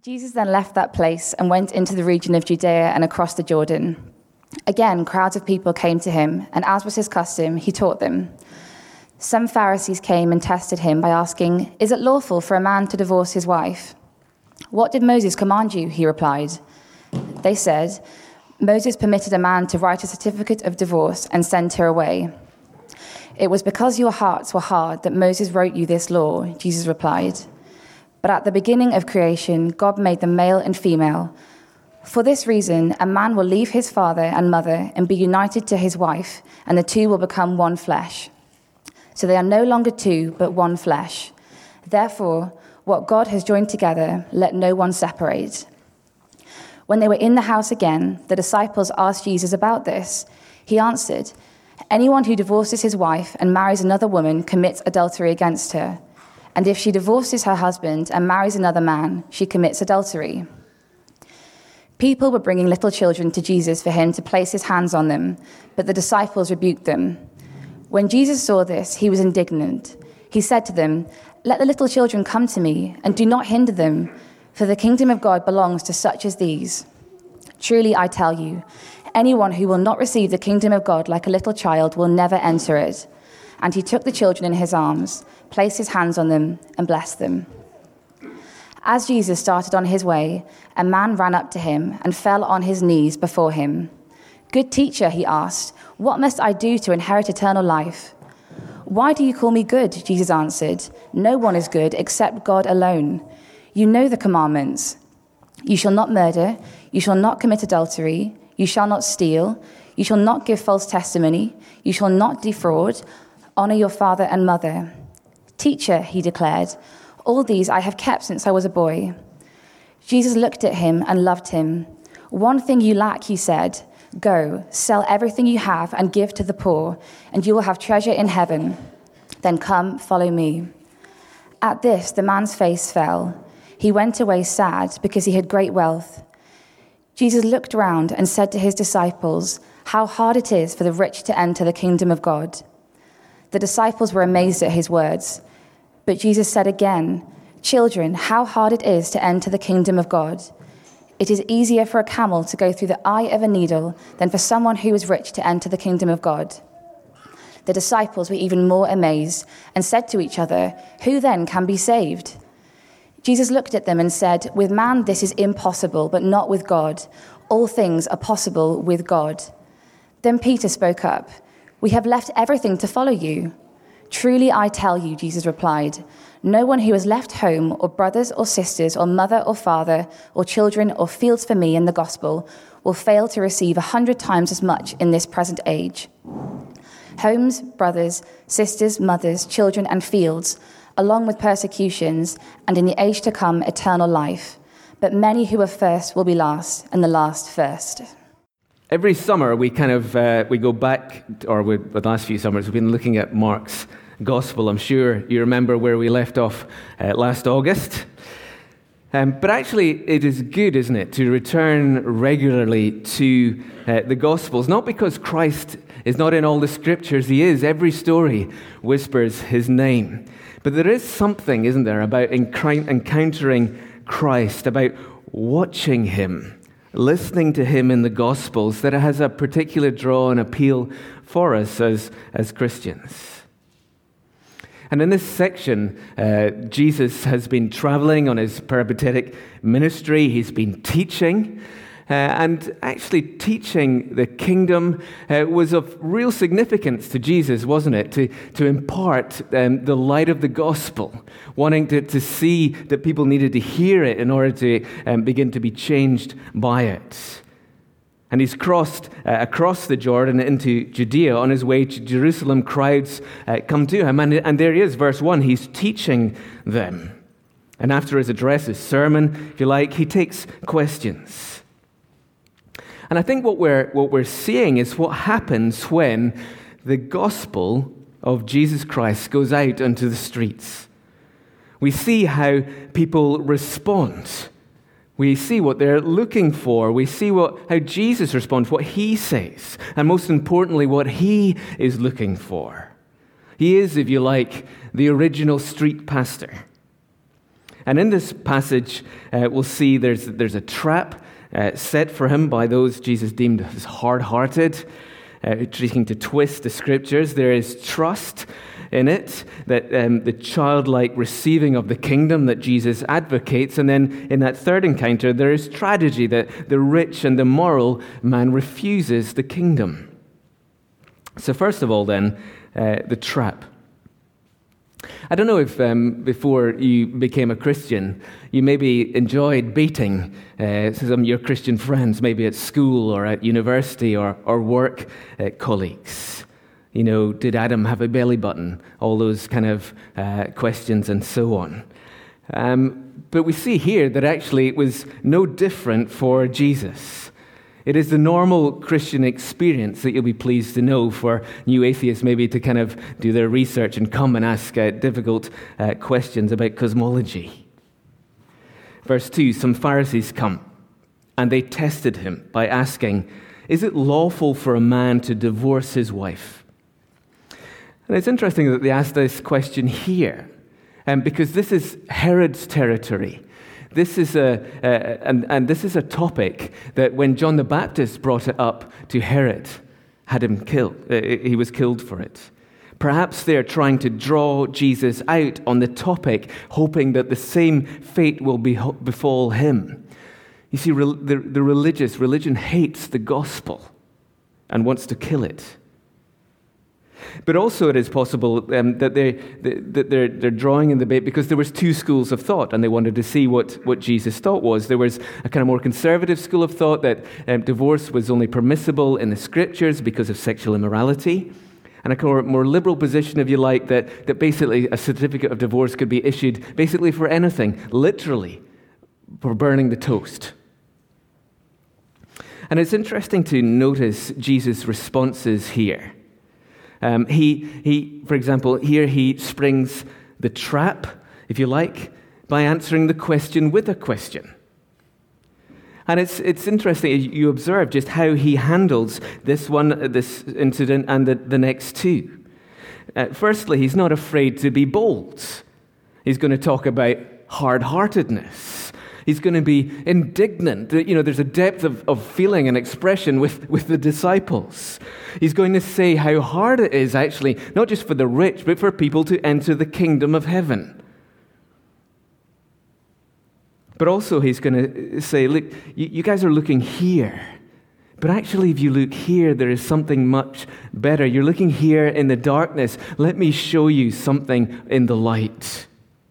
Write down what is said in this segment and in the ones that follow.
Jesus then left that place and went into the region of Judea and across the Jordan. Again, crowds of people came to him, and as was his custom, he taught them. Some Pharisees came and tested him by asking, "Is it lawful for a man to divorce his wife?" "What did Moses command you?" he replied. They said, "Moses permitted a man to write a certificate of divorce and send her away." "It was because your hearts were hard that Moses wrote you this law," Jesus replied. "But at the beginning of creation, God made them male and female. For this reason, a man will leave his father and mother and be united to his wife, and the two will become one flesh. So they are no longer two, but one flesh. Therefore, what God has joined together, let no one separate." When they were in the house again, the disciples asked Jesus about this. He answered, "Anyone who divorces his wife and marries another woman commits adultery against her. And if she divorces her husband and marries another man, she commits adultery." People were bringing little children to Jesus for him to place his hands on them, but the disciples rebuked them. When Jesus saw this, he was indignant. He said to them, "Let the little children come to me, and do not hinder them, for the kingdom of God belongs to such as these. Truly, I tell you, anyone who will not receive the kingdom of God like a little child will never enter it." And he took the children in his arms, placed his hands on them, and blessed them. As Jesus started on his way, a man ran up to him and fell on his knees before him. "Good teacher," he asked, "what must I do to inherit eternal life?" "Why do you call me good?" Jesus answered. "No one is good except God alone. You know the commandments. You shall not murder, you shall not commit adultery, you shall not steal, you shall not give false testimony, you shall not defraud, honor your father and mother." "Teacher," he declared, "all these I have kept since I was a boy." Jesus looked at him and loved him. "One thing you lack," he said. "Go, sell everything you have and give to the poor, and you will have treasure in heaven. Then come, follow me." At this, the man's face fell. He went away sad because he had great wealth. Jesus looked round and said to his disciples, "How hard it is for the rich to enter the kingdom of God." The disciples were amazed at his words. But Jesus said again, "Children, how hard it is to enter the kingdom of God. It is easier for a camel to go through the eye of a needle than for someone who is rich to enter the kingdom of God." The disciples were even more amazed and said to each other, "Who then can be saved?" Jesus looked at them and said, "With man this is impossible, but not with God. All things are possible with God." Then Peter spoke up. "We have left everything to follow you." "Truly I tell you," Jesus replied, "no one who has left home or brothers or sisters or mother or father or children or fields for me in the gospel will fail to receive 100 times as much in this present age. Homes, brothers, sisters, mothers, children and fields, along with persecutions, and in the age to come eternal life. But many who are first will be last, and the last first." Every summer we we go back, or the last few summers we've been looking at Mark's Gospel. I'm sure you remember where we left off last August. But actually it is good, isn't it, to return regularly to the Gospels, not because Christ is not in all the scriptures, he is. Every story whispers his name. But there is something, isn't there, about encountering Christ, about watching him, listening to him in the Gospels, that it has a particular draw and appeal for us as Christians. And in this section, Jesus has been traveling on his peripatetic ministry. He's been teaching, and actually teaching the kingdom was of real significance to Jesus, wasn't it? To impart the light of the gospel, wanting to see that people needed to hear it in order to begin to be changed by it. And he's crossed across the Jordan into Judea. On his way to Jerusalem, crowds come to him. And there he is, verse 1. He's teaching them. And after his address, his sermon, if you like, he takes questions. And I think what we're seeing is what happens when the gospel of Jesus Christ goes out into the streets. We see how people respond. We see what they're looking for. We see how Jesus responds, what he says, and most importantly, what he is looking for. He is, if you like, the original street pastor. And in this passage, we'll see there's a trap set for him by those Jesus deemed as hard-hearted, seeking to twist the Scriptures. There is trust in it, that the childlike receiving of the kingdom that Jesus advocates. And then in that third encounter, there is tragedy, that the rich and the moral man refuses the kingdom. So first of all then, the trap. I don't know if before you became a Christian, you maybe enjoyed beating some of your Christian friends, maybe at school or at university or work colleagues. You know, did Adam have a belly button? All those kind of questions and so on. But we see here that actually it was no different for Jesus. It is the normal Christian experience that you'll be pleased to know for new atheists maybe to kind of do their research and come and ask difficult questions about cosmology. Verse 2, some Pharisees come, and they tested him by asking, "Is it lawful for a man to divorce his wife?" And it's interesting that they asked this question here, because this is Herod's territory. This is this is a topic that when John the Baptist brought it up to Herod, had him killed. He was killed for it. Perhaps they're trying to draw Jesus out on the topic, hoping that the same fate will befall him. You see, religion hates the gospel and wants to kill it. But also it is possible that they're drawing in the bait because there was two schools of thought, and they wanted to see what Jesus' thought was. There was a kind of more conservative school of thought that divorce was only permissible in the Scriptures because of sexual immorality, and a more liberal position, if you like, that basically a certificate of divorce could be issued basically for anything, literally for burning the toast. And it's interesting to notice Jesus' responses here. He, for example, here he springs the trap, if you like, by answering the question with a question. And it's interesting, you observe just how he handles this incident, and the next two. Firstly, he's not afraid to be bold. He's going to talk about hard-heartedness. He's going to be indignant. You know, there's a depth of feeling and expression with the disciples. He's going to say how hard it is, actually, not just for the rich, but for people to enter the kingdom of heaven. But also he's going to say, look, you guys are looking here. But actually, if you look here, there is something much better. You're looking here in the darkness. Let me show you something in the light.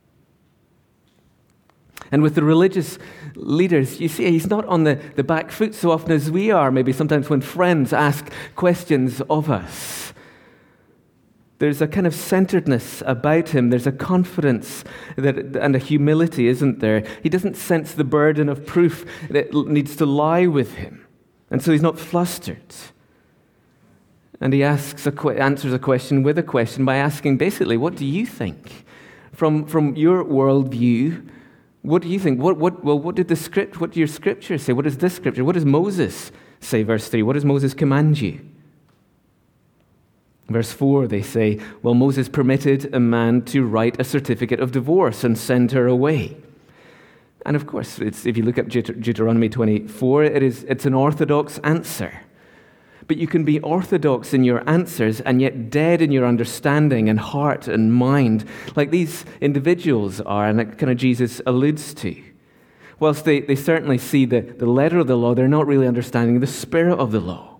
And with the religious leaders, you see, he's not on the back foot so often as we are, maybe sometimes when friends ask questions of us. There's a kind of centeredness about him. There's a confidence and a humility, isn't there? He doesn't sense the burden of proof that needs to lie with him. And so he's not flustered. And he answers a question with a question by asking, basically, what do you think? From your worldview, what do you think? What do your scriptures say? What does this scripture? What does Moses say? Verse 3. What does Moses command you? Verse 4, they say, well, Moses permitted a man to write a certificate of divorce and send her away. And of course, if you look at Deuteronomy 24, it's an orthodox answer. But you can be orthodox in your answers and yet dead in your understanding and heart and mind, like these individuals are, and that kind of Jesus alludes to. Whilst they certainly see the letter of the law, they're not really understanding the spirit of the law.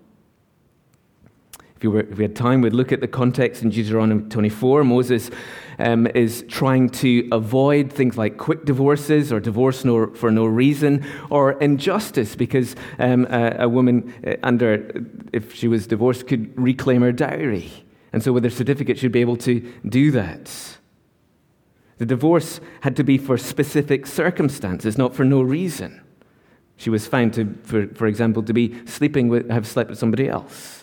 If we had time, we'd look at the context in Deuteronomy 24. Moses is trying to avoid things like quick divorces or divorce for no reason, or injustice because a woman, if she was divorced, could reclaim her dowry. And so with her certificate, she'd be able to do that. The divorce had to be for specific circumstances, not for no reason. She was found to, for example, to be have slept with somebody else.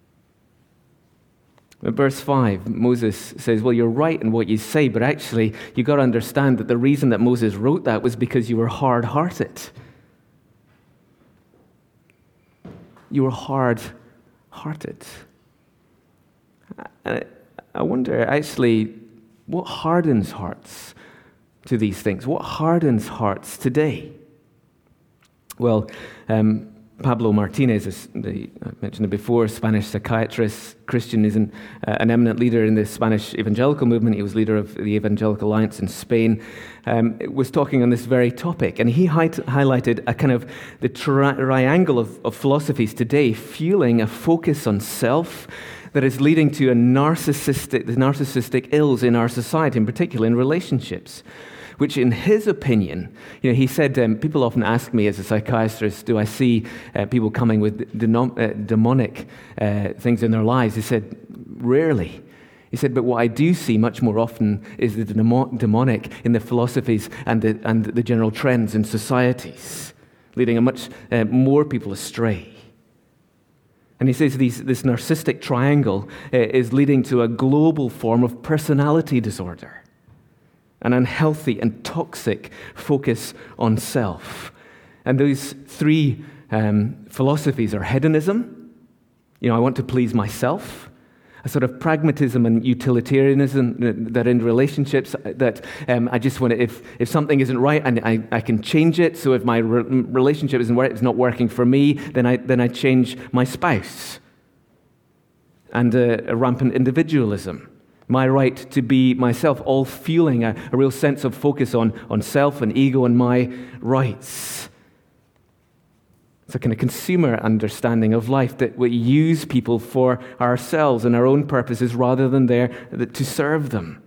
In verse 5, Moses says, well, you're right in what you say, but actually, you've got to understand that the reason that Moses wrote that was because you were hard-hearted. You were hard-hearted. I wonder, actually, what hardens hearts? to these things? What hardens hearts today? Well, Pablo Martinez, I mentioned it before, Spanish psychiatrist, Christian, is an eminent leader in the Spanish evangelical movement. He was leader of the Evangelical Alliance in Spain, was talking on this very topic. And he highlighted a kind of the triangle of philosophies today, fueling a focus on self that is leading to the narcissistic ills in our society, in particular in relationships. Which in his opinion, he said, people often ask me as a psychiatrist, do I see people coming with demonic things in their lives? He said, rarely. He said, but what I do see much more often is the demonic in the philosophies and the general trends in societies, leading a much more people astray. And he says this narcissistic triangle is leading to a global form of personality disorder. An unhealthy and toxic focus on self. And those three philosophies are hedonism. I want to please myself. A sort of pragmatism and utilitarianism that in relationships that I just want to, if something isn't right, and I can change it. So if my relationship isn't right, it's not working for me, then I change my spouse. And a rampant individualism. My right to be myself, all fueling a real sense of focus on self and ego and my rights. It's a kind of consumer understanding of life that we use people for ourselves and our own purposes rather than there to serve them.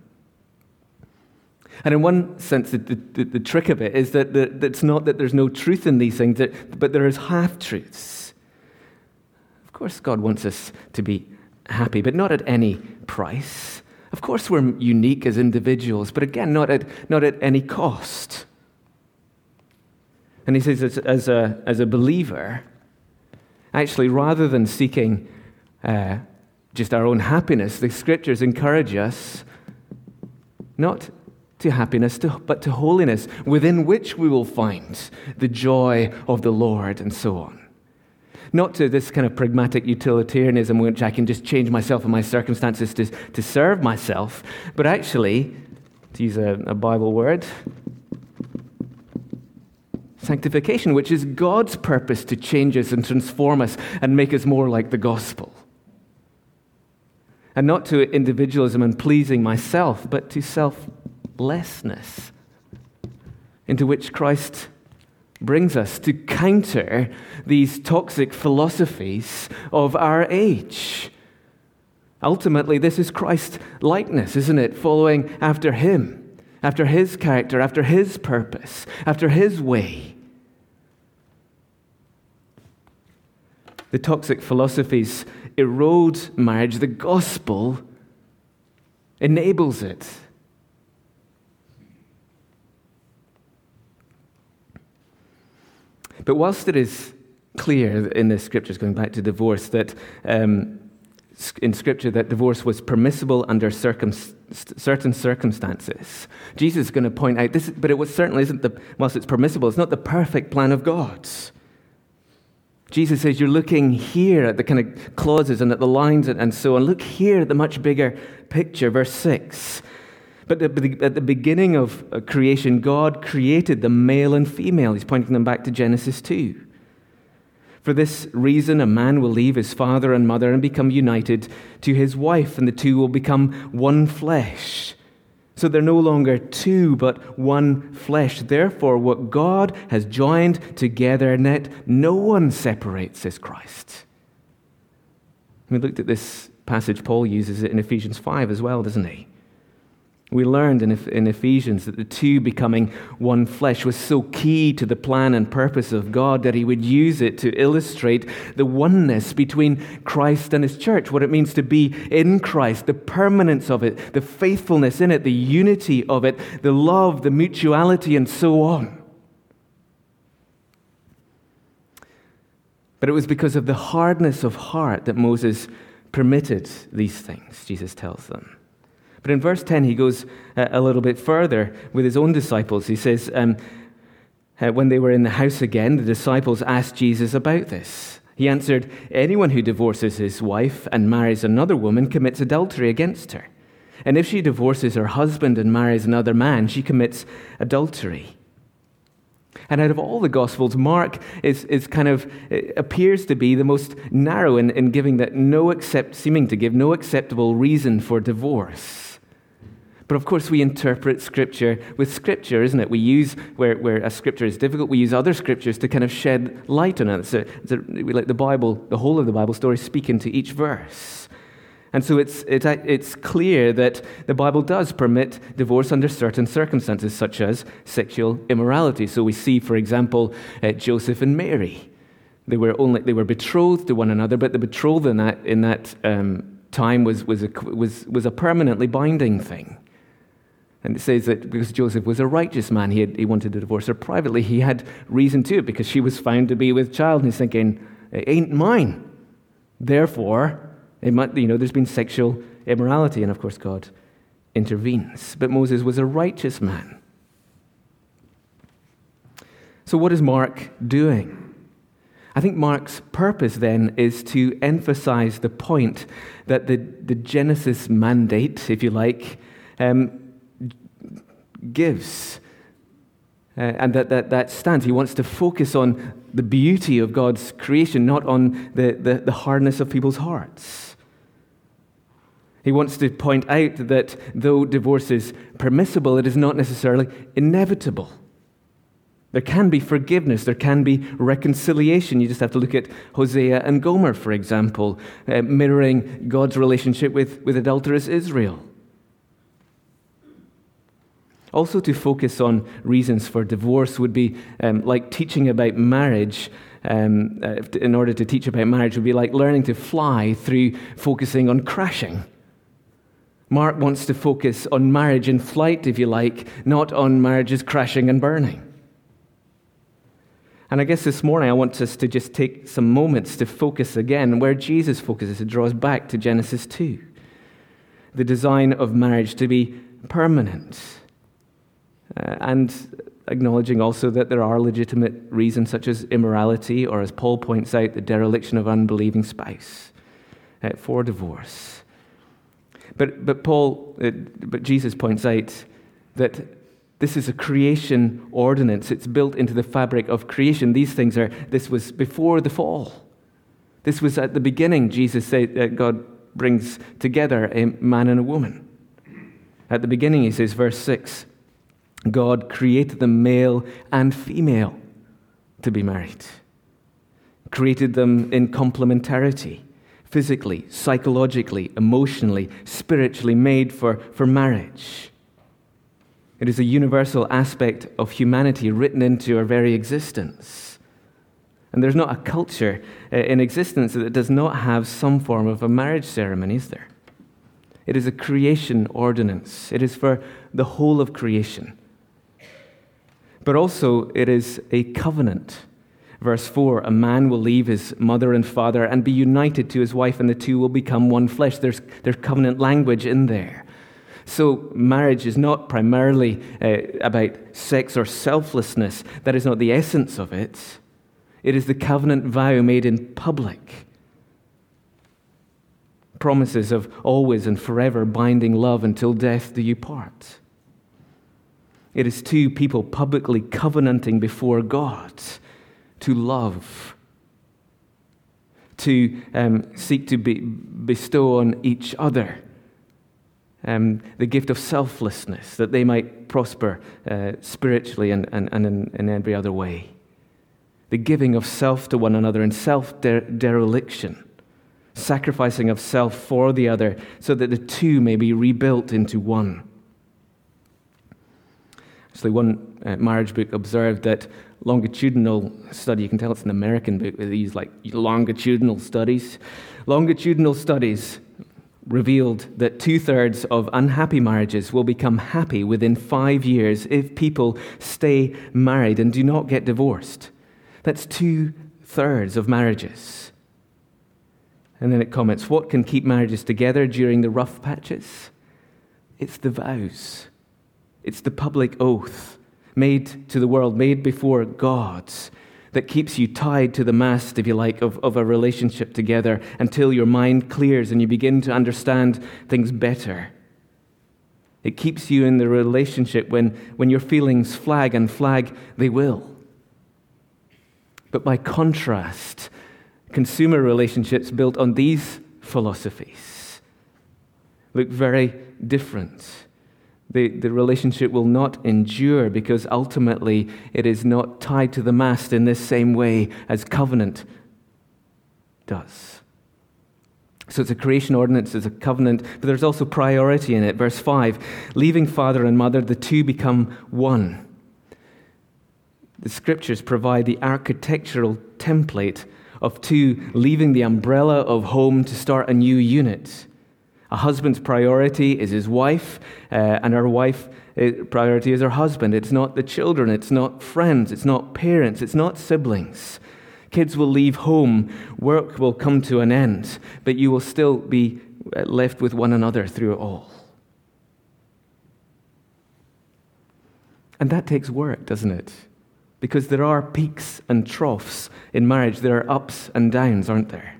And in one sense, the trick of it is that it's not that there's no truth in these things, but there is half-truths. Of course, God wants us to be happy, but not at any price. Of course, we're unique as individuals, but again, not at any cost. And he says, as a believer, actually, rather than seeking just our own happiness, the Scriptures encourage us not to happiness, but to holiness, within which we will find the joy of the Lord, and so on. Not to this kind of pragmatic utilitarianism which I can just change myself and my circumstances to serve myself, but actually, to use a Bible word, sanctification, which is God's purpose to change us and transform us and make us more like the gospel. And not to individualism and pleasing myself, but to selflessness, into which Christ brings us to counter these toxic philosophies of our age. Ultimately, this is Christ-likeness, isn't it? Following after Him, after His character, after His purpose, after His way. The toxic philosophies erode marriage. The gospel enables it. But whilst it is clear in the Scriptures, going back to divorce, that in Scripture that divorce was permissible under certain circumstances, Jesus is going to point out this, but it certainly isn't whilst it's permissible, it's not the perfect plan of God. Jesus says, you're looking here at the kind of clauses and at the lines and so on. Look here at the much bigger picture, verse 6. But at the beginning of creation, God created the male and female. He's pointing them back to Genesis 2. For this reason, a man will leave his father and mother and become united to his wife, and the two will become one flesh. So they're no longer two, but one flesh. Therefore, what God has joined together, let no one separate, says Christ. We looked at this passage. Paul uses it in Ephesians 5 as well, doesn't he? We learned in Ephesians that the two becoming one flesh was so key to the plan and purpose of God that He would use it to illustrate the oneness between Christ and His church, what it means to be in Christ, the permanence of it, the faithfulness in it, the unity of it, the love, the mutuality, and so on. But it was because of the hardness of heart that Moses permitted these things, Jesus tells them. But in verse 10, he goes a little bit further with his own disciples. He says, when they were in the house again, the disciples asked Jesus about this. He answered, anyone who divorces his wife and marries another woman commits adultery against her. And if she divorces her husband and marries another man, she commits adultery. And out of all the Gospels, Mark appears to be the most narrow in giving that seeming to give no acceptable reason for divorce. But of course, we interpret Scripture with Scripture, isn't it? We use, where a Scripture is difficult, we use other Scriptures to kind of shed light on it. We let the Bible, the whole of the Bible story, speak into each verse. And so it's clear that the Bible does permit divorce under certain circumstances, such as sexual immorality. So we see, for example, Joseph and Mary. They were betrothed to one another, but the betrothal in that time was a permanently binding thing. And it says that because Joseph was a righteous man, he wanted to divorce her privately. He had reason to, because she was found to be with child, and he's thinking, "It ain't mine." Therefore, there's been sexual immorality, and of course God intervenes. But Moses was a righteous man. So what is Mark doing? I think Mark's purpose then is to emphasize the point that the Genesis mandate, if you like, gives. And that stands. He wants to focus on the beauty of God's creation, not on the hardness of people's hearts. He wants to point out that though divorce is permissible, it is not necessarily inevitable. There can be forgiveness, there can be reconciliation. You just have to look at Hosea and Gomer, for example, mirroring God's relationship with adulterous Israel. Also, to focus on reasons for divorce would be like teaching about marriage. In order to teach about marriage would be like learning to fly through focusing on crashing. Mark wants to focus on marriage in flight, if you like, not on marriages crashing and burning. And I guess this morning I want us to just take some moments to focus again where Jesus focuses. It draws back to Genesis 2. The design of marriage to be permanent. And acknowledging also that there are legitimate reasons such as immorality, or as Paul points out, the dereliction of unbelieving spouse for divorce. But Jesus points out that this is a creation ordinance. It's built into the fabric of creation. This was before the fall. This was at the beginning. Jesus said that God brings together a man and a woman. At the beginning, he says, verse 6, God created them male and female to be married. Created them in complementarity. Physically, psychologically, emotionally, spiritually made for marriage. It is a universal aspect of humanity written into our very existence. And there's not a culture in existence that does not have some form of a marriage ceremony, is there? It is a creation ordinance. It is for the whole of creation. But also, it is a covenant. Verse 4, a man will leave his mother and father and be united to his wife, and the two will become one flesh. There's covenant language in there. So marriage is not primarily about sex or selflessness. That is not the essence of it. It is the covenant vow made in public. Promises of always and forever binding love until death do you part. It is two people publicly covenanting before God to love, to seek to bestow on each other the gift of selflessness, that they might prosper spiritually and in every other way. The giving of self to one another in self-dereliction, sacrificing of self for the other so that the two may be rebuilt into one. Actually, one marriage book observed that longitudinal study, you can tell it's an American book, they use like longitudinal studies. Longitudinal studies revealed that 2/3 of unhappy marriages will become happy within 5 years if people stay married and do not get divorced. That's 2/3 of marriages. And then it comments, what can keep marriages together during the rough patches? It's the vows. It's the public oath made to the world, made before God, that keeps you tied to the mast, if you like, of a relationship together until your mind clears and you begin to understand things better. It keeps you in the relationship when your feelings flag, and flag they will. But by contrast, consumer relationships built on these philosophies look very different. The relationship will not endure because ultimately it is not tied to the mast in this same way as covenant does. So it's a creation ordinance, it's a covenant, but there's also priority in it. Verse 5, leaving father and mother, the two become one. The scriptures provide the architectural template of two leaving the umbrella of home to start a new unit. A husband's priority is his wife, and our wife's priority is her husband. It's not the children, it's not friends, it's not parents, it's not siblings. Kids will leave home, work will come to an end, but you will still be left with one another through it all. And that takes work, doesn't it? Because there are peaks and troughs in marriage. There are ups and downs, aren't there?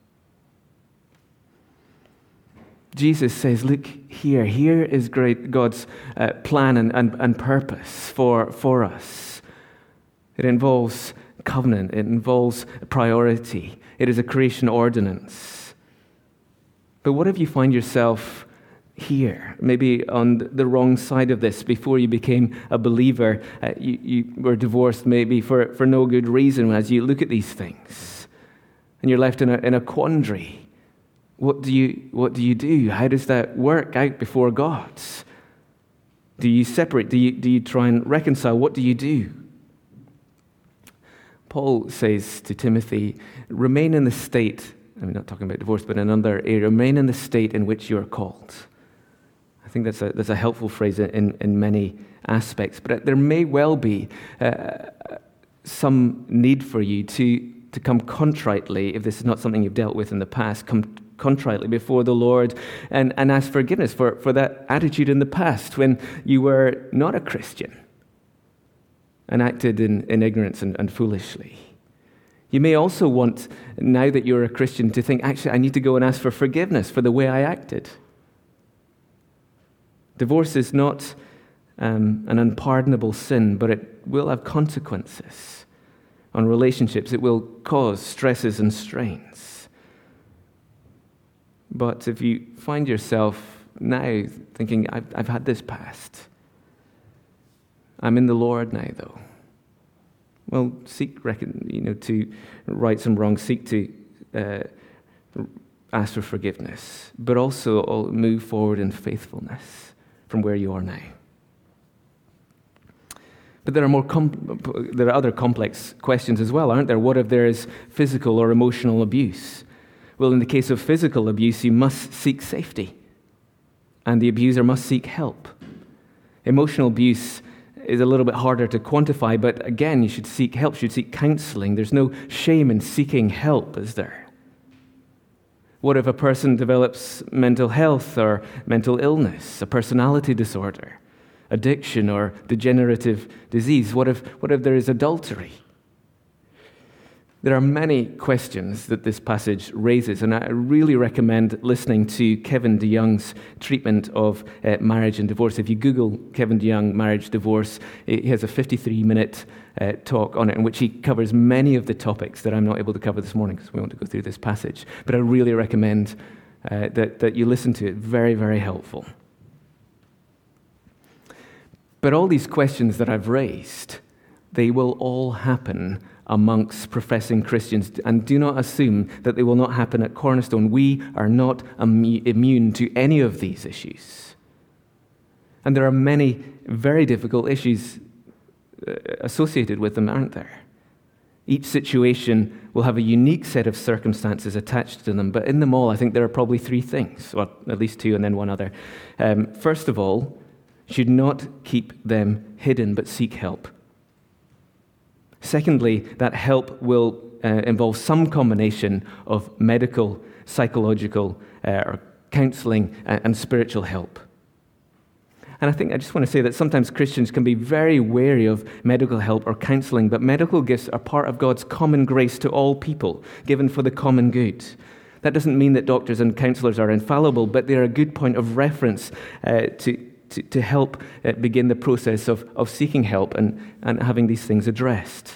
Jesus says, look here. Here is great God's plan and purpose for us. It involves covenant. It involves priority. It is a creation ordinance. But what if you find yourself here, maybe on the wrong side of this? Before you became a believer, you were divorced maybe for no good reason. As you look at these things, and you're left in a quandary. What do you do? How does that work out before God? Do you separate? Do you try and reconcile? What do you do? Paul says to Timothy, remain in the state, I'm not talking about divorce, but in another area, remain in the state in which you are called. I think that's a helpful phrase in many aspects, but there may well be some need for you to come contritely, if this is not something you've dealt with in the past, come contritely before the Lord and ask forgiveness for that attitude in the past when you were not a Christian and acted in ignorance and foolishly. You may also want, now that you're a Christian, to think, actually, I need to go and ask for forgiveness for the way I acted. Divorce is not an unpardonable sin, but it will have consequences on relationships. It will cause stresses and strains. But if you find yourself now thinking, I've had this past, I'm in the Lord now, though. Well, seek, to right some wrongs, seek to ask for forgiveness, but also move forward in faithfulness from where you are now. But there are other complex questions as well, aren't there? What if there is physical or emotional abuse? Well, in the case of physical abuse, you must seek safety, and the abuser must seek help. Emotional abuse is a little bit harder to quantify, but again, you should seek help, you should seek counseling. There's no shame in seeking help, is there? What if a person develops mental health or mental illness, a personality disorder, addiction or degenerative disease? What if there is adultery? There are many questions that this passage raises, and I really recommend listening to Kevin DeYoung's treatment of marriage and divorce. If you Google Kevin DeYoung, marriage, divorce, he has a 53-minute talk on it in which he covers many of the topics that I'm not able to cover this morning because we want to go through this passage. But I really recommend that you listen to it. Very, very helpful. But all these questions that I've raised, they will all happen amongst professing Christians, and do not assume that they will not happen at Cornerstone. We are not immune to any of these issues. And there are many very difficult issues associated with them, aren't there? Each situation will have a unique set of circumstances attached to them, but in them all, I think there are probably three things, or at least two and then one other. First of all, should not keep them hidden, but seek help. Secondly, that help will involve some combination of medical, psychological, or counseling and spiritual help. And I just want to say that sometimes Christians can be very wary of medical help or counseling, but medical gifts are part of God's common grace to all people, given for the common good. That doesn't mean that doctors and counselors are infallible, but they're a good point of reference to help begin the process of seeking help and having these things addressed.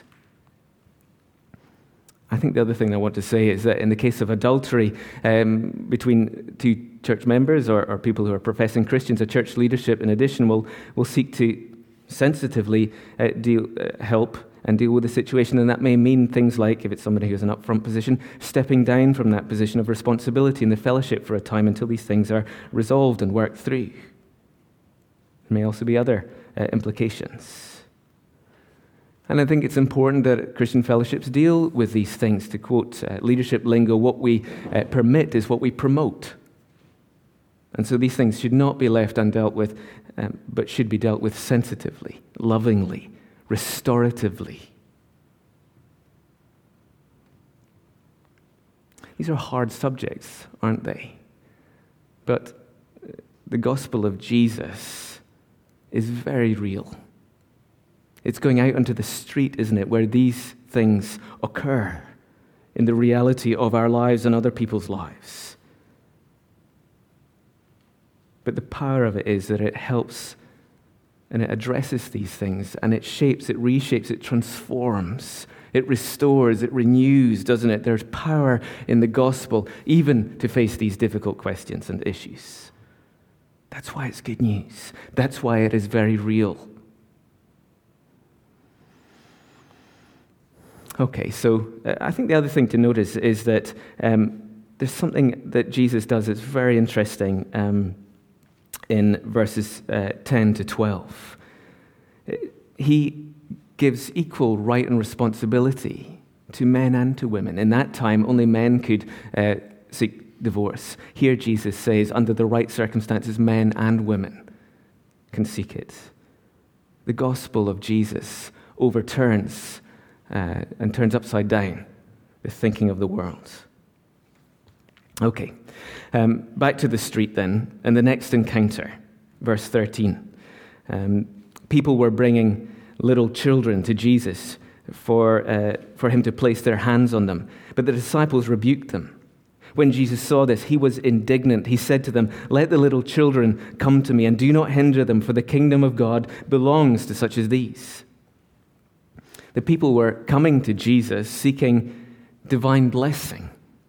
I think the other thing I want to say is that in the case of adultery between two church members or people who are professing Christians, a church leadership, in addition, will seek to sensitively help and deal with the situation. And that may mean things like, if it's somebody who's an upfront position, stepping down from that position of responsibility in the fellowship for a time until these things are resolved and worked through. There may also be other implications. And I think it's important that Christian fellowships deal with these things. To quote leadership lingo, what we permit is what we promote. And so these things should not be left undealt with, but should be dealt with sensitively, lovingly, restoratively. These are hard subjects, aren't they? But the gospel of Jesus is very real. It's going out onto the street, isn't it, where these things occur in the reality of our lives and other people's lives. But the power of it is that it helps and it addresses these things, and it shapes, it reshapes, it transforms, it restores, it renews, doesn't it? There's power in the gospel, even to face these difficult questions and issues. That's why it's good news. That's why it is very real. Okay, so I think the other thing to notice is that there's something that Jesus does that's very interesting in verses 10 to 12. He gives equal right and responsibility to men and to women. In that time, only men could seek divorce. Here Jesus says, under the right circumstances, men and women can seek it. The gospel of Jesus overturns and turns upside down the thinking of the world. Okay, back to the street then, and the next encounter, verse 13. People were bringing little children to Jesus for him to place their hands on them, but the disciples rebuked them. When Jesus saw this, he was indignant. He said to them, "Let the little children come to me, and do not hinder them, for the kingdom of God belongs to such as these." The people were coming to Jesus seeking divine blessing.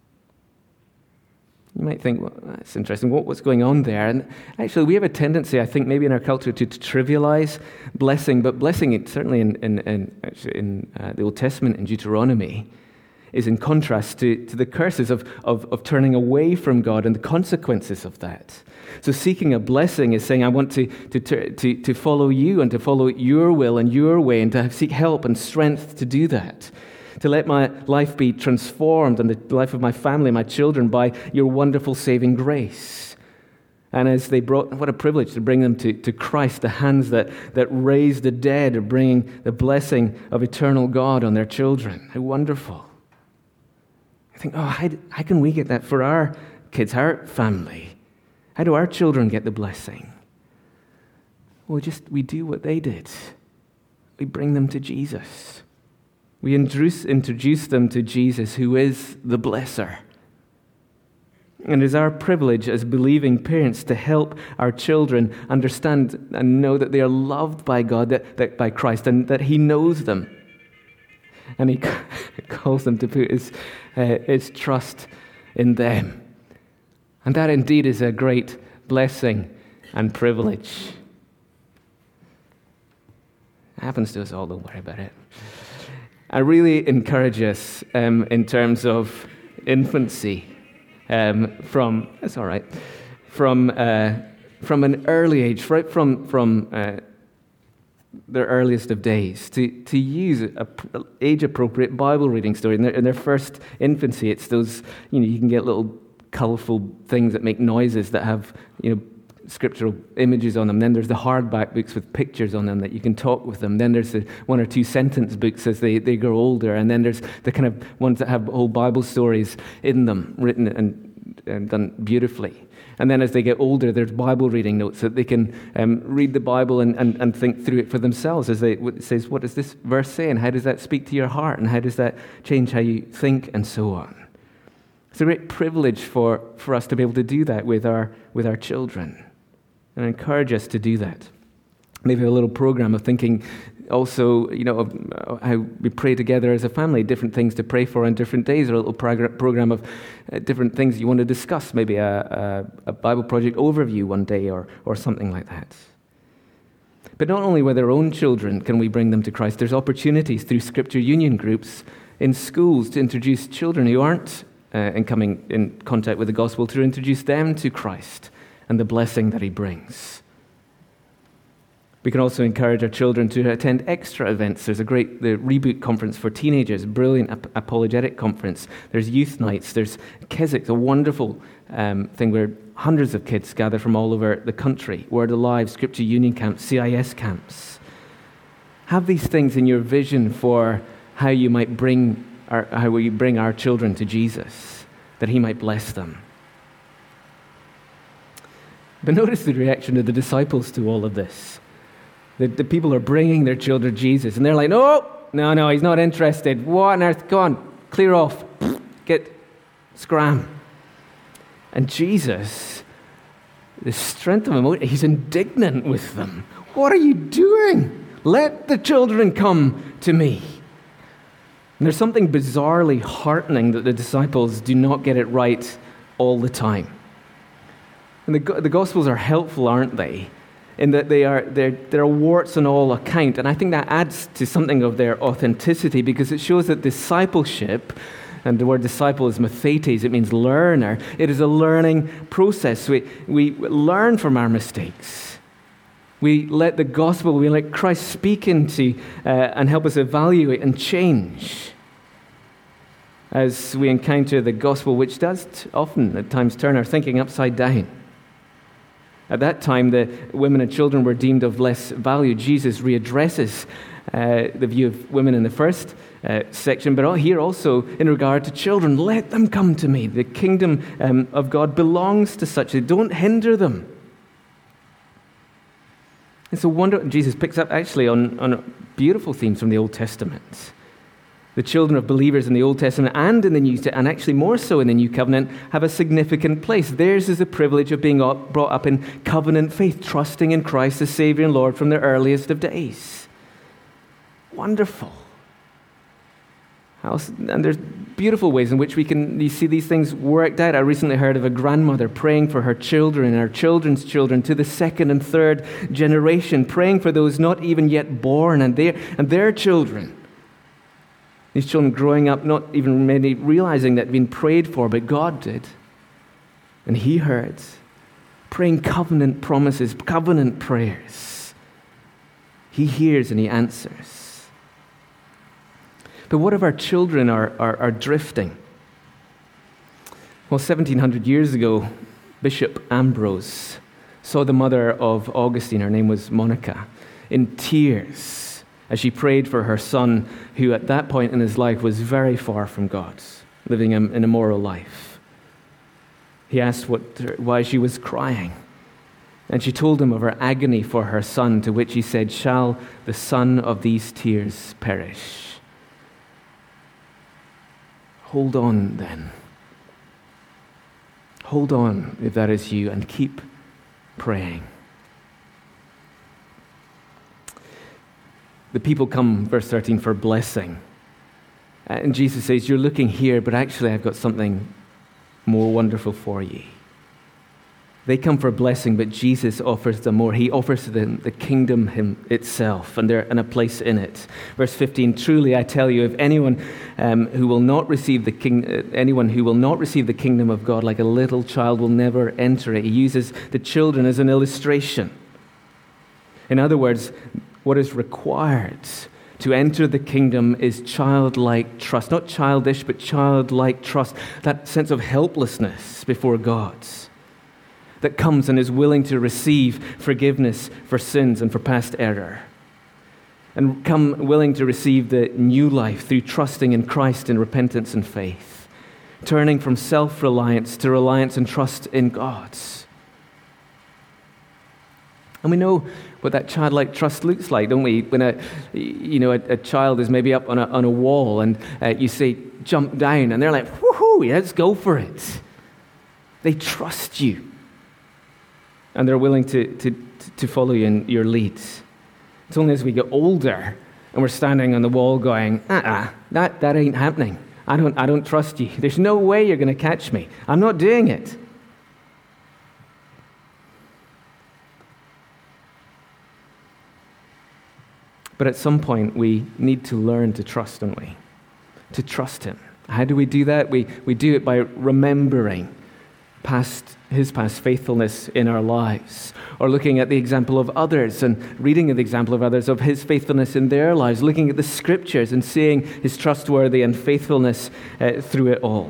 You might think, well, that's interesting. What's going on there? And actually, we have a tendency, I think, maybe in our culture to trivialize blessing. But blessing, certainly in the Old Testament, in Deuteronomy, is in contrast to the curses of turning away from God and the consequences of that. So seeking a blessing is saying, I want to follow you and to follow your will and your way and to seek help and strength to do that. To let my life be transformed and the life of my family, my children, by your wonderful saving grace. And as they brought, what a privilege to bring them to Christ, the hands that raise the dead are bringing the blessing of eternal God on their children. How wonderful. I think, how can we get that for our kids, our family? How do our children get the blessing? Well, we do what they did. We bring them to Jesus. We introduce them to Jesus, who is the blesser. And it is our privilege as believing parents to help our children understand and know that they are loved by God, that by Christ, and that He knows them. And He calls them to put His trust in them. And that indeed is a great blessing and privilege. It happens to us all, don't worry about it. I really encourage us in terms of infancy from an early age, right from their earliest of days, to use age-appropriate Bible reading story. In their first infancy, it's those, you can get little colourful things that make noises that have, scriptural images on them. Then there's the hardback books with pictures on them that you can talk with them. Then there's the 1 or 2 sentence books as they grow older. And then there's the kind of ones that have whole Bible stories in them, written and done beautifully. And then as they get older, there's Bible reading notes that they can read the Bible and think through it for themselves. It says, what does this verse say? And how does that speak to your heart? And how does that change how you think? And so on. It's a great privilege for us to be able to do that with our children. And I encourage us to do that. Maybe a little program of thinking also, of how we pray together as a family, different things to pray for on different days, or a little program of different things you want to discuss, maybe a Bible project overview one day or something like that. But not only with our own children can we bring them to Christ, there's opportunities through Scripture Union groups in schools to introduce children who aren't coming in contact with the gospel, to introduce them to Christ and the blessing that he brings. We can also encourage our children to attend extra events. There's the Reboot Conference for teenagers, brilliant apologetic conference. There's youth nights. There's Keswick, a wonderful thing where hundreds of kids gather from all over the country. Word Alive, Scripture Union camps, CIS camps. Have these things in your vision for how you might bring our children to Jesus, that he might bless them. But notice the reaction of the disciples to all of this. The people are bringing their children to Jesus, and they're like, no, he's not interested. What on earth? Go on, clear off. Scram. And Jesus, the strength of emotion, he's indignant with them. What are you doing? Let the children come to me. And there's something bizarrely heartening that the disciples do not get it right all the time. And the Gospels are helpful, aren't they? In that there are warts on all account. And I think that adds to something of their authenticity, because it shows that discipleship, and the word disciple is mathetes, it means learner. It is a learning process. We learn from our mistakes. We let the gospel, we let Christ speak into and help us evaluate and change as we encounter the gospel, which does often at times turn our thinking upside down. At that time, the women and children were deemed of less value. Jesus readdresses the view of women in the first section, but here also in regard to children. Let them come to me. The kingdom of God belongs to such. Don't hinder them. It's a wonder. Jesus picks up actually on beautiful themes from the Old Testament. The children of believers in the Old Testament and in the New Testament, and actually more so in the New Covenant, have a significant place. Theirs is the privilege of being brought up in covenant faith, trusting in Christ as Savior and Lord from the earliest of days. Wonderful. And there's beautiful ways in which you see these things worked out. I recently heard of a grandmother praying for her children and her children's children to the second and third generation, praying for those not even yet born and their children. These children growing up, not even many realizing that being prayed for, but God did. And he heard. Praying covenant promises, covenant prayers. He hears and he answers. But what if our children are drifting? Well, 1700 years ago, Bishop Ambrose saw the mother of Augustine, her name was Monica, in tears as she prayed for her son, who at that point in his life was very far from God, living an immoral life. He asked why she was crying, and she told him of her agony for her son, to which he said, "Shall the son of these tears perish?" Hold on then. Hold on, if that is you, and keep praying. The people come, verse 13, for blessing. And Jesus says, you're looking here, but actually I've got something more wonderful for you. They come for blessing, but Jesus offers them more. He offers them the kingdom itself, and they're in a place in it. Verse 15, truly I tell you, if anyone who will not receive the kingdom of God like a little child will never enter it. He uses the children as an illustration. In other words, what is required to enter the kingdom is childlike trust. Not childish, but childlike trust. That sense of helplessness before God that comes and is willing to receive forgiveness for sins and for past error. And come willing to receive the new life through trusting in Christ in repentance and faith. Turning from self-reliance to reliance and trust in God. And we know what that childlike trust looks like, don't we? When a child is maybe up on a wall and you say, jump down, and they're like, woohoo, let's go for it. They trust you. and they're willing to follow you in your lead. It's only as we get older and we're standing on the wall going, that ain't happening. I don't trust you. There's no way you're going to catch me. I'm not doing it. But at some point, we need to learn to trust, don't we? To trust him. How do we do that? We do it by remembering his past faithfulness in our lives, or looking at the example of others and reading the example of others of his faithfulness in their lives, looking at the scriptures and seeing his trustworthy and faithfulness through it all.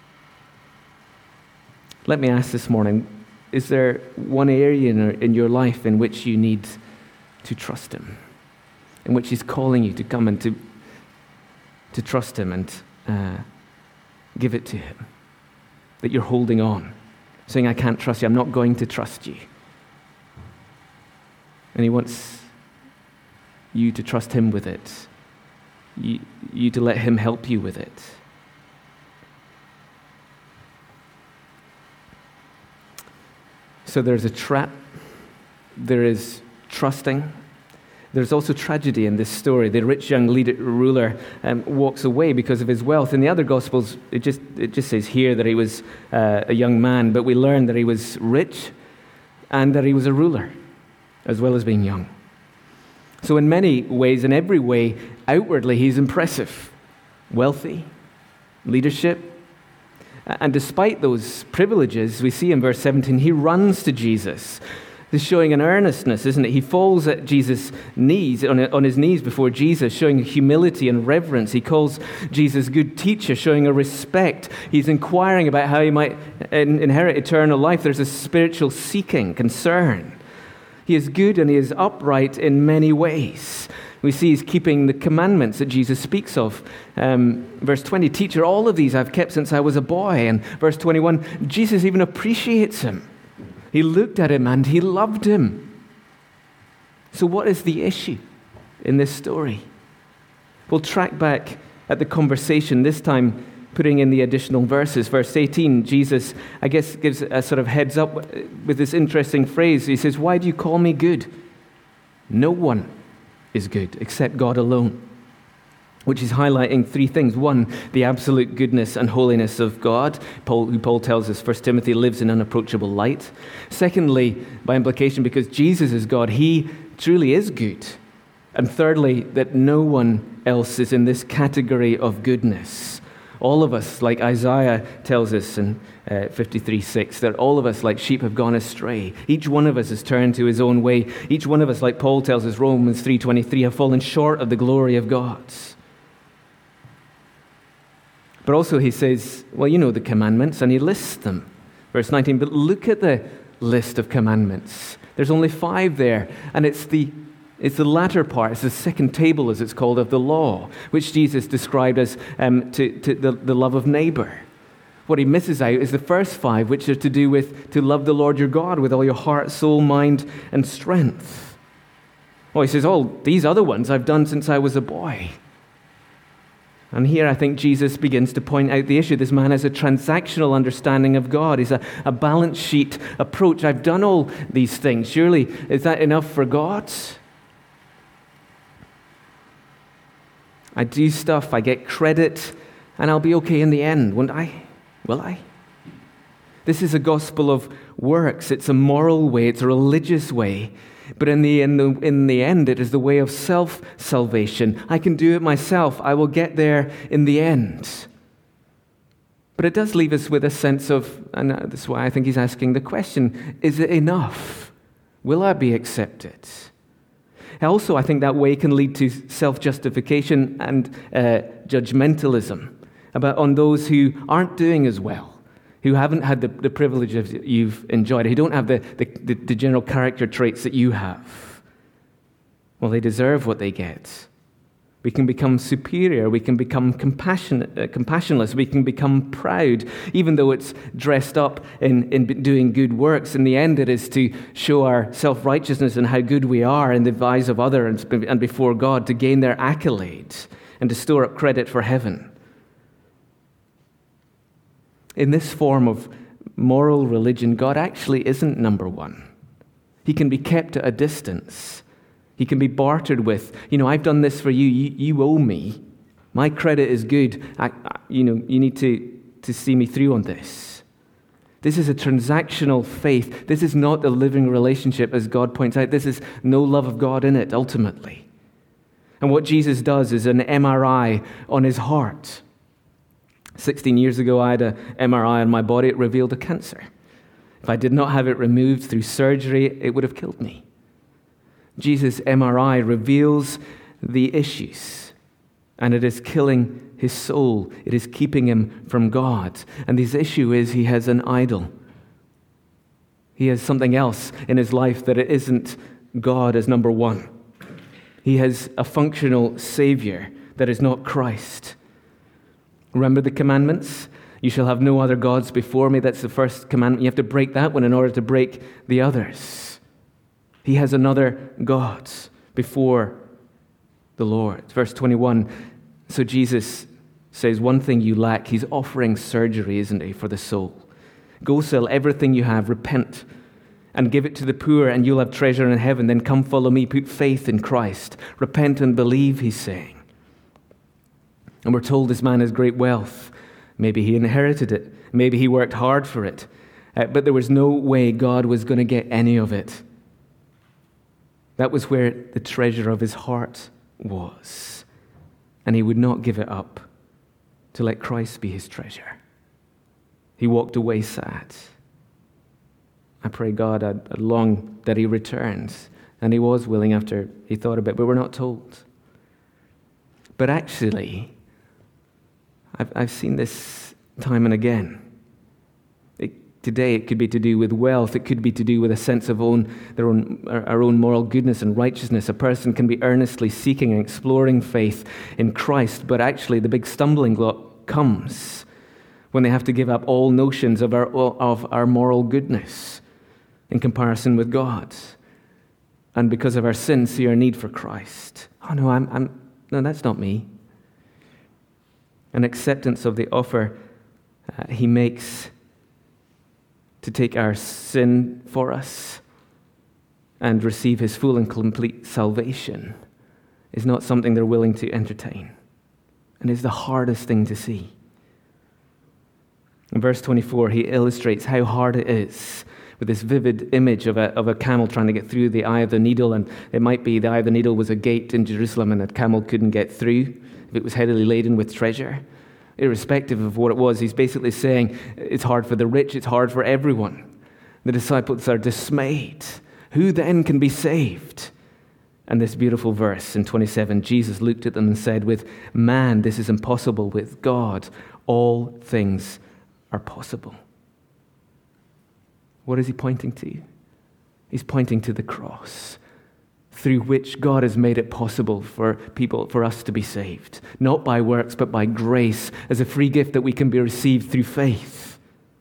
Let me ask this morning, is there one area in your life in which you need to trust him? In which he's calling you to come and to trust him and give it to him? That you're holding on, saying, I can't trust you, I'm not going to trust you. And he wants you to trust him with it. You to let him help you with it. So there's a trap. There is trusting. There's also tragedy in this story. The rich young ruler walks away because of his wealth. In the other Gospels, it just says here that he was a young man, but we learn that he was rich and that he was a ruler, as well as being young. So in many ways, in every way, outwardly, he's impressive. Wealthy, leadership. And despite those privileges, we see in verse 17, he runs to Jesus. This is showing an earnestness, isn't it? He falls at Jesus' knees, on his knees before Jesus, showing humility and reverence. He calls Jesus good teacher, showing a respect. He's inquiring about how he might inherit eternal life. There's a spiritual seeking, concern. He is good and he is upright in many ways. We see he's keeping the commandments that Jesus speaks of. Verse 20, teacher, all of these I've kept since I was a boy. And verse 21, Jesus even appreciates him. He looked at him and he loved him. So what is the issue in this story? We'll track back at the conversation, this time putting in the additional verses. Verse 18, Jesus, I guess, gives a sort of heads up with this interesting phrase. He says, why do you call me good? No one is good except God alone. Which is highlighting three things. One, the absolute goodness and holiness of God, who Paul tells us, 1 Timothy, lives in unapproachable light. Secondly, by implication, because Jesus is God, he truly is good. And thirdly, that no one else is in this category of goodness. All of us, like Isaiah tells us in 53:6, that all of us like sheep have gone astray. Each one of us has turned to his own way. Each one of us, like Paul tells us, Romans 3:23, have fallen short of the glory of God. But also he says, well, you know the commandments, and he lists them. Verse 19, but look at the list of commandments. There's only 5 there, and it's the latter part, it's the second table, as it's called, of the law, which Jesus described as the love of neighbor. What he misses out is the first 5, which are to do with to love the Lord your God with all your heart, soul, mind, and strength. Well, he says, these other ones I've done since I was a boy. And here I think Jesus begins to point out the issue. This man has a transactional understanding of God. He's a balance sheet approach. I've done all these things. Surely, is that enough for God? I do stuff, I get credit, and I'll be okay in the end, won't I? Will I? This is a gospel of works. It's a moral way. It's a religious way. But in the end, it is the way of self-salvation. I can do it myself. I will get there in the end. But it does leave us with a sense of, and that's why I think he's asking the question, is it enough? Will I be accepted? Also, I think that way can lead to self-justification and judgmentalism on those who aren't doing as well, who haven't had the privileges that you've enjoyed, who don't have the general character traits that you have. Well, they deserve what they get. We can become superior. We can become compassionless. We can become proud, even though it's dressed up in doing good works. In the end, it is to show our self-righteousness and how good we are in the eyes of others and before God, to gain their accolades and to store up credit for heaven. In this form of moral religion, God actually isn't number one. He can be kept at a distance. He can be bartered with. I've done this for you. You owe me. My credit is good. You need to see me through on this. This is a transactional faith. This is not a living relationship, as God points out. This is no love of God in it, ultimately. And what Jesus does is an MRI on his heart. 16 years ago, I had an MRI on my body. It revealed a cancer. If I did not have it removed through surgery, it would have killed me. Jesus' MRI reveals the issues, and it is killing his soul. It is keeping him from God. And his issue is he has an idol. He has something else in his life that it isn't God as number one. He has a functional Savior that is not Christ. Remember the commandments? You shall have no other gods before me. That's the first commandment. You have to break that one in order to break the others. He has another God before the Lord. Verse 21, so Jesus says, one thing you lack. He's offering surgery, isn't he, for the soul. Go sell everything you have, repent, and give it to the poor, and you'll have treasure in heaven. Then come follow me, put faith in Christ. Repent and believe, he's saying. And we're told this man has great wealth. Maybe he inherited it. Maybe he worked hard for it. But there was no way God was going to get any of it. That was where the treasure of his heart was. And he would not give it up to let Christ be his treasure. He walked away sad. I pray God I'd long that he returns. And he was willing after he thought about it, but we're not told. But actually, I've seen this time and again. Today it could be to do with wealth. It could be to do with a sense of our own moral goodness and righteousness. A person can be earnestly seeking and exploring faith in Christ, but actually the big stumbling block comes when they have to give up all notions of our moral goodness in comparison with God, and because of our sin, see our need for Christ. Oh no, no, that's not me. An acceptance of the offer he makes to take our sin for us and receive his full and complete salvation is not something they're willing to entertain, and is the hardest thing to see. In verse 24, he illustrates how hard it is with this vivid image of a camel trying to get through the eye of the needle, and it might be the eye of the needle was a gate in Jerusalem and a camel couldn't get through if it was heavily laden with treasure. Irrespective of what it was, he's basically saying it's hard for the rich, it's hard for everyone. The disciples are dismayed. Who then can be saved? And this beautiful verse in 27, Jesus looked at them and said, with man this is impossible, with God all things are possible. What is he pointing to? He's pointing to the cross, through which God has made it possible for us to be saved. Not by works, but by grace, as a free gift that we can be received through faith.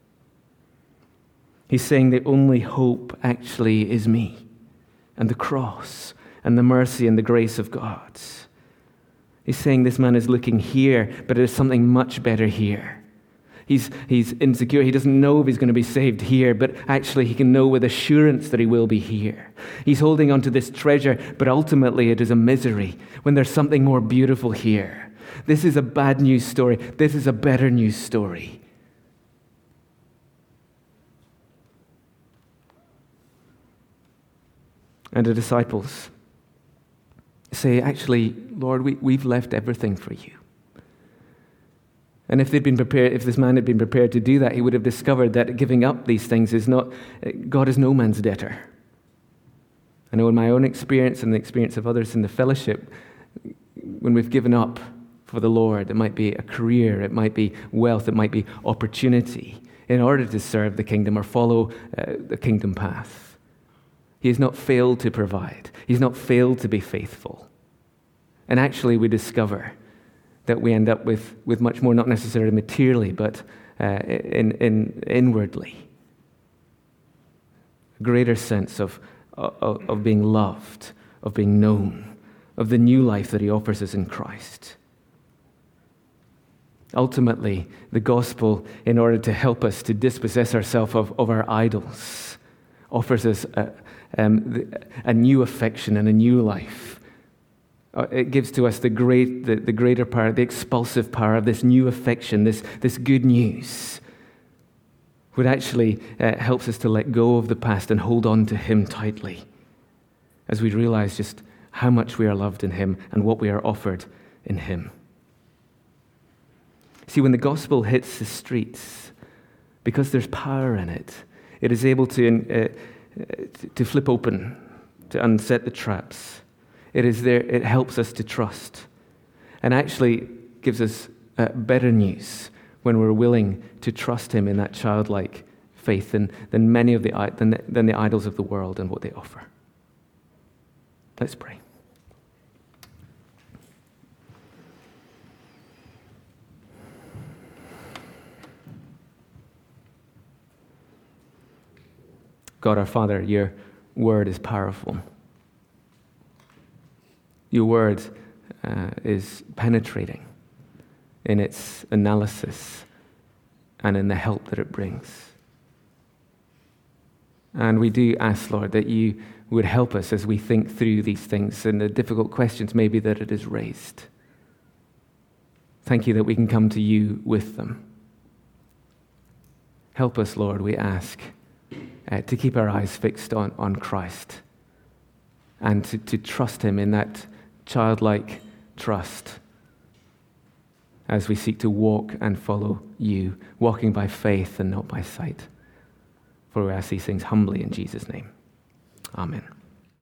He's saying the only hope actually is me, and the cross, and the mercy and the grace of God. He's saying this man is looking here, but there's something much better here. He's insecure. He doesn't know if he's going to be saved here, but actually he can know with assurance that he will be here. He's holding on to this treasure, but ultimately it is a misery when there's something more beautiful here. This is a bad news story. This is a better news story. And the disciples say, actually, Lord, we've left everything for you. And if this man had been prepared to do that, he would have discovered that giving up these things is not, God is no man's debtor. I know in my own experience and the experience of others in the fellowship, when we've given up for the Lord, it might be a career, it might be wealth, it might be opportunity, in order to serve the kingdom or follow the kingdom path. He has not failed to provide. He's not failed to be faithful. And actually we discover that we end up with much more, not necessarily materially, but inwardly. A greater sense of being loved, of being known, of the new life that he offers us in Christ. Ultimately, the gospel, in order to help us to dispossess ourselves of our idols, offers us a new affection and a new life. It gives to us the greater power, the expulsive power of this new affection, this good news, which actually helps us to let go of the past and hold on to Him tightly as we realize just how much we are loved in Him and what we are offered in Him. See, when the gospel hits the streets, because there's power in it, it is able to flip open, to unset the traps. It is there. It helps us to trust, and actually gives us better news when we're willing to trust Him in that childlike faith than many of the idols of the world and what they offer. Let's pray. God our Father, your word is powerful. Your word is penetrating in its analysis and in the help that it brings. And we do ask, Lord, that you would help us as we think through these things and the difficult questions maybe that it has raised. Thank you that we can come to you with them. Help us, Lord, we ask, to keep our eyes fixed on Christ and to trust Him in that childlike trust as we seek to walk and follow you, walking by faith and not by sight. For we ask these things humbly in Jesus' name. Amen.